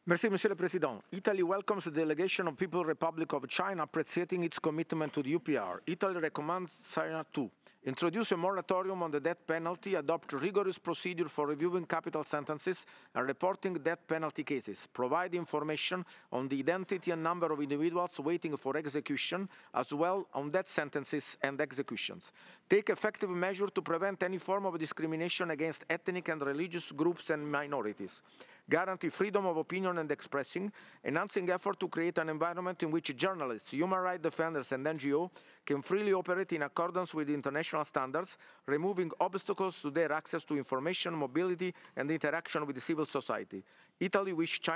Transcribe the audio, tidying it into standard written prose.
Monsieur le Président. Italy welcomes the delegation of People's Republic of China appreciating its commitment to the UPR. Italy recommends China to introduce a moratorium on the death penalty, adopt rigorous procedure for reviewing capital sentences and reporting death penalty cases, provide information on the identity and number of individuals waiting for execution, as well on death sentences and executions, take effective measures to prevent any form of discrimination against ethnic and religious groups and minorities, guarantee freedom of opinion and expressing, enhancing effort to create an environment in which journalists, human rights defenders and NGOs can freely operate in accordance with international standards, removing obstacles to their access to information, mobility and interaction with civil society. Italy wishes